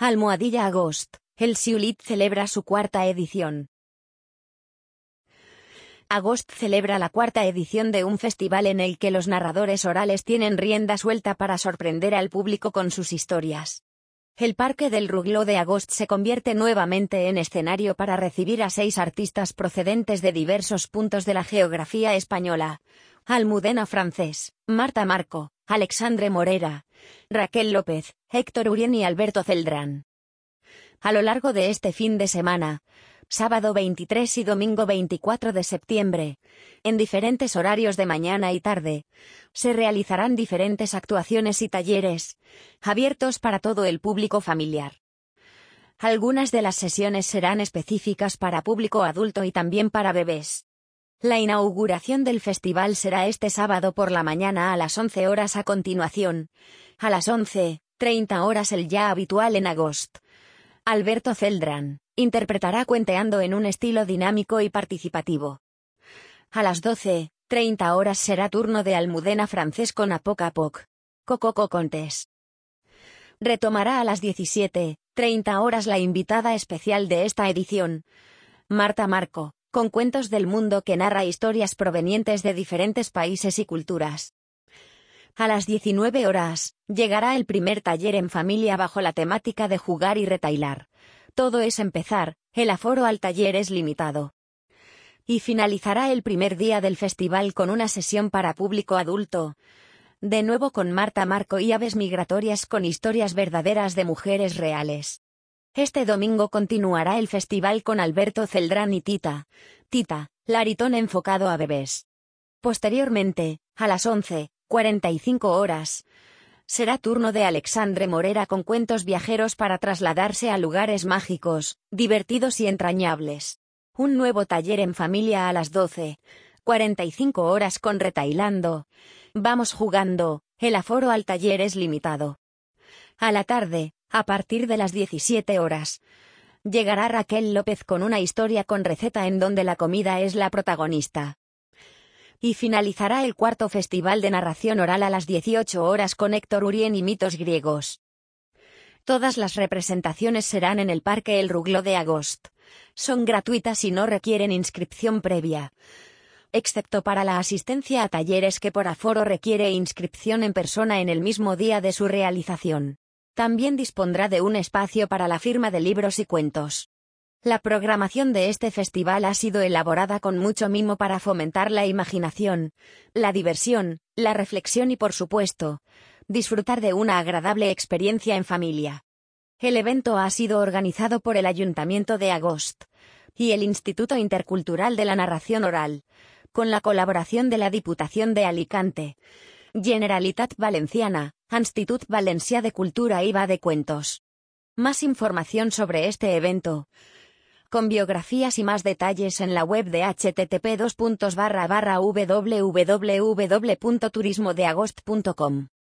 Almohadilla Agost, el Xiulit celebra su cuarta edición. Agost celebra la cuarta edición de un festival en el que los narradores orales tienen rienda suelta para sorprender al público con sus historias. El Parque del Rugló de Agost se convierte nuevamente en escenario para recibir a 6 artistas procedentes de diversos puntos de la geografía española: Almudena Francés, Marta Marco, Alexandre Morera, Raquel López, Héctor Urien y Alberto Celdrán. A lo largo de este fin de semana, sábado 23 y domingo 24 de septiembre, en diferentes horarios de mañana y tarde, se realizarán diferentes actuaciones y talleres, abiertos para todo el público familiar. Algunas de las sesiones serán específicas para público adulto y también para bebés. La inauguración del festival será este sábado por la mañana a las 11 horas. A continuación, a las 11:30 horas, el ya habitual en Agost, Alberto Celdrán interpretará Cuenteando en un estilo dinámico y participativo. A las 12:30 horas será turno de Almudena Francés con A Poc a Poc, Coco Contes. Retomará a las 17:30 horas la invitada especial de esta edición, Marta Marco, con Cuentos del Mundo, que narra historias provenientes de diferentes países y culturas. A las 19 horas, llegará el primer taller en familia bajo la temática de Jugar y retailar. Todo es empezar, el aforo al taller es limitado. Y finalizará el primer día del festival con una sesión para público adulto, de nuevo con Marta Marco y Aves Migratorias, con historias verdaderas de mujeres reales. Este domingo continuará el festival con Alberto Celdrán y Tita, Laritón enfocado a bebés. Posteriormente, a las 11:45 horas, será turno de Alexandre Morera con cuentos viajeros para trasladarse a lugares mágicos, divertidos y entrañables. Un nuevo taller en familia a las 12:45 horas con Retailando, Vamos jugando, el aforo al taller es limitado. A la tarde, a partir de las 17 horas, llegará Raquel López con una historia con receta en donde la comida es la protagonista. Y finalizará el cuarto festival de narración oral a las 18 horas con Héctor Urien y Mitos griegos. Todas las representaciones serán en el Parque El Rugló de Agost. Son gratuitas y no requieren inscripción previa, excepto para la asistencia a talleres que por aforo requiere inscripción en persona en el mismo día de su realización. También dispondrá de un espacio para la firma de libros y cuentos. La programación de este festival ha sido elaborada con mucho mimo para fomentar la imaginación, la diversión, la reflexión y, por supuesto, disfrutar de una agradable experiencia en familia. El evento ha sido organizado por el Ayuntamiento de Agost y el Instituto Intercultural de la Narración Oral, con la colaboración de la Diputación de Alicante, Generalitat Valenciana, Institut Valencià de Cultura y Va de Cuentos. Más información sobre este evento, con biografías y más detalles, en la web de http://www.turismodeagost.com.